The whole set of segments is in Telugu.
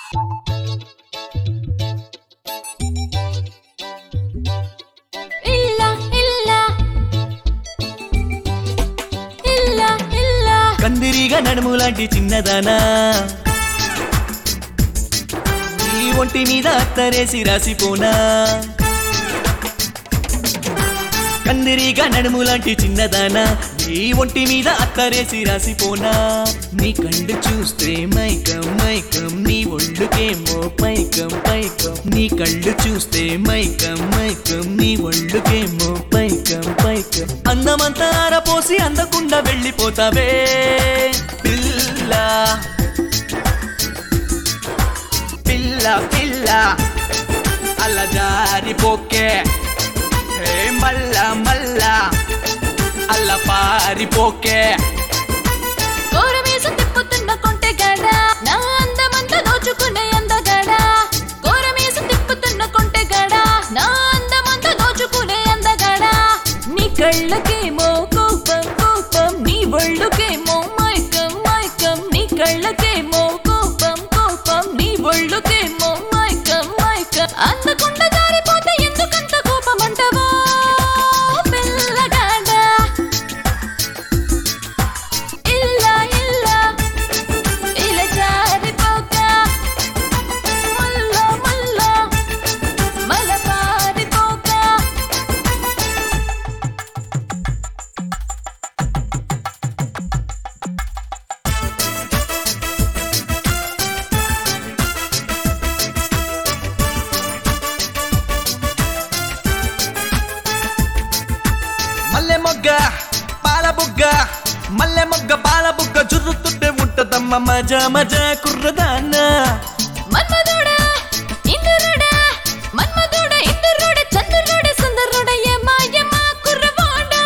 కందిరిగా నడుములాంటి చిన్నదానా నీ ఒంటి మీద అత్తరేసి రాసిపోనా కందిరిగా నడుములాంటి చిన్నదానా నీ ఒంటి మీద అత్తరేసి రాసిపోనా నీ కళ్ళు చూస్తే మైకం మైకం నీ ఒళ్ళుకేమో పైకం పైకం నీ కళ్ళు చూస్తే మైకం మైకం నీ ఒళ్ళుకేమో పైకం పైకం అందమంతా ఆరపోసి అందకుండా వెళ్ళిపోతావే పిల్ల పిల్ల పిల్ల అలా జారిపోకే హే మల్లా మల్లా అలా పారిపోకే కోరమేసి తిప్పుతున్న కొంటెగాడ నా అందమంతా దోచుకునే అందగాడ కోరమేసి తిప్పుతున్న కొంటెగాడ నా అందమంతా దోచుకునే అందగాడ నీ కళ్ళకేమో కోపం కోపం నీ ఒళ్ళుకేమో మైకం మైకం నీ కళ్ళకేమో కోపం కోపం నీ ఒళ్ళుకేమో మైకం మైకం అందకుండా జారిపోతే ఎందుకంత కోపం అంటావా పిల్లగాడ ఇల్ల ఇల్ల ఇలా జారిపోక మల్ల మల్ల మల పారిపోక మల్లె మొగ్గ పాల బుగ్గ మల్లె మొగ్గ పాల బుగ్గ జుర్రుతుంటే ఉంటదమ్మ మజా మజా కుర్రదానా మన్మధుడా ఇంద్రుడా మన్మధుడా ఇంద్రుడా చంద్రుడా సుందరుడా యమా యమా కుర్రవాడా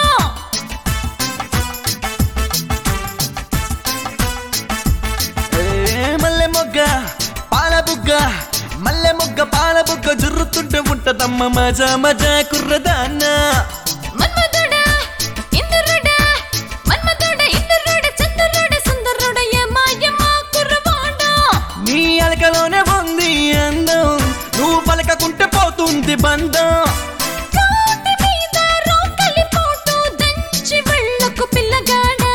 మల్లె మొగ్గ పాల బుగ్గ మల్లె మొగ్గ పాల బుగ్గ జుర్రుతుంటే ఉంటదమ్మ మజా మజా కుర్రదానా మన్మధుడా ఇంద్రుడా మన్మధుడా ఇంద్రుడా చంద్రుడా సుందరుడా యమా యమా కుర్రవాడా నీ అలకలోనే ఉంది అందం నువ్వు పలకకుంటే పోతుంది బంధం కోటి మీద రోకలి పోటు దంచి వెళ్ళకు పిల్లగాడా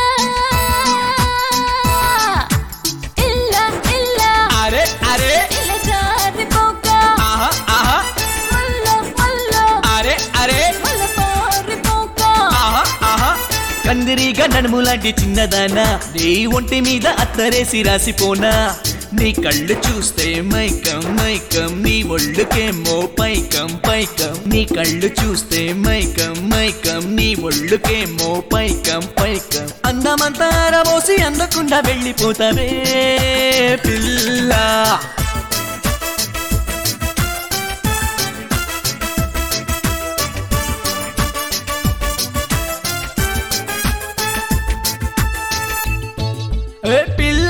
ఇల్ల ఇల్ల అరే అరే ఇలా జారిపోక ఆహా ఆహా మల్ల మల్ల అరే అరే మల పారిపోక ఆహా ఆహా కందిరిగా నడుములాంటి చిన్నదానా నీ ఒంటి మీద అత్తరేసి రాసిపోనా నీ కళ్ళు చూస్తే మైకం మైకం నీ ఒళ్ళుకేమో పైకం పైకం నీ కళ్ళు చూస్తే మైకం మైకం నీ ఒళ్ళుకేమో పైకం పైకం అందమంతా ఆరబోసి అందకుండా వెళ్ళిపోతావే పిల్ల ఏ పిల్ల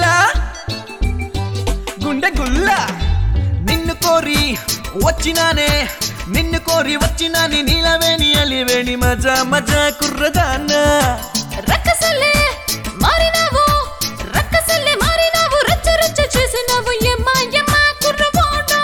గుండె గుల్ల నిన్ను కోరి వచ్చినానే నిన్ను కోరి వచ్చినాని నీలవేణి అలివేణి మజా మజా కుర్రదానా రక్కసలే మారినావు రక్కసలే మారినావు రచ్చ రచ్చ చేసినావు యమా యమా కుర్రవాడా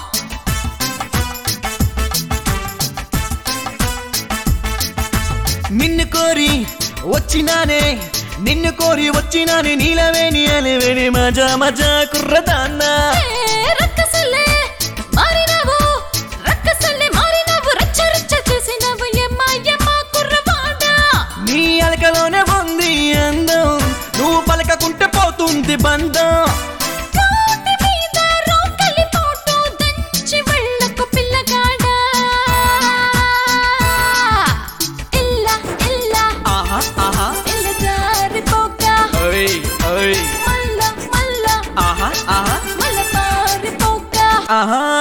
నిన్ను కోరి వచ్చినానే నిన్ను కోరి వచ్చినాని నీలవేణి అలివేణి మజా మజా కుర్రదానా రక్కసలే మారినావు రక్కసలే మారినావు రచ్చ రచ్చ చేసినావు యమా యమా కుర్రవాడా నీ అలకలోనే ఉంది అందం నువ్వు పలకకుంటే పోతుంది బంధం కోటి మీద రోకలి పోటు దంచి వెళ్ళకు పిల్లగాడా ఇల్ల ఇల్ల ఆహా ఆహా ఇలా జారిపోక ఓయ్ ఓయ్ మల్ల మల్ల ఆహా ఆహా మల పారిపోక ఆహా